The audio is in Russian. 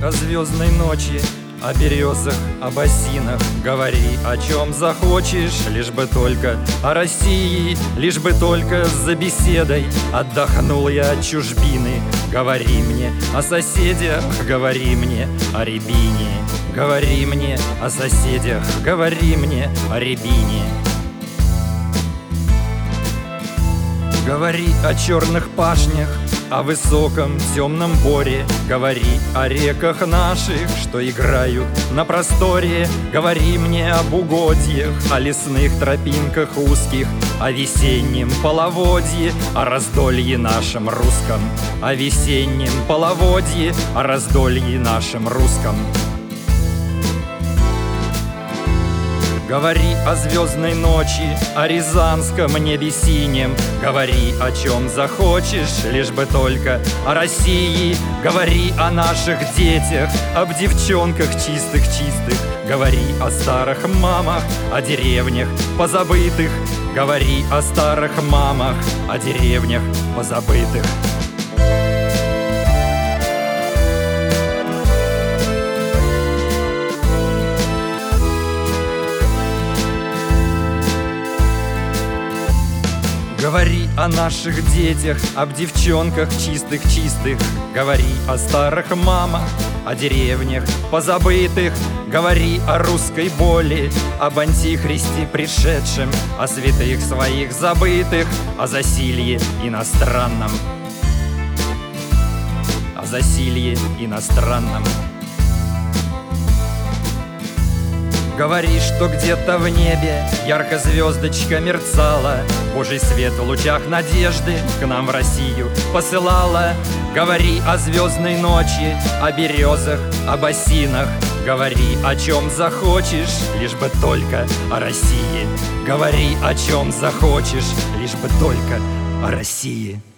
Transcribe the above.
о звездной ночи, о березах, об осинах. Говори, о чем захочешь, лишь бы только о России, лишь бы только за беседой отдохнул я от чужбины. Говори мне о соседях, говори мне о рябине. Говори мне о соседях, говори мне о рябине. Говори о черных пашнях, о высоком темном боре. Говори о реках наших, что играют на просторе. Говори мне об угодьях, о лесных тропинках узких, о весеннем половодье, о раздолье нашем русском, о весеннем половодье, о раздолье нашем русском. Говори о звездной ночи, о рязанском небе синем. Говори, о чем захочешь, лишь бы только о России. Говори о наших детях, об девчонках чистых-чистых. Говори о старых мамах, о деревнях позабытых. Говори о старых мамах, о деревнях позабытых. Говори о наших детях, об девчонках чистых-чистых. Говори о старых мамах, о деревнях позабытых. Говори о русской боли, об антихристе пришедшем, о святых своих забытых, о засилье иностранном, о засилье иностранном. Говори, что где-то в небе ярко звездочка мерцала, Божий свет в лучах надежды к нам в Россию посылала. Говори о звездной ночи, о березах, об осинах. Говори, о чем захочешь, лишь бы только о России. Говори, о чем захочешь, лишь бы только о России.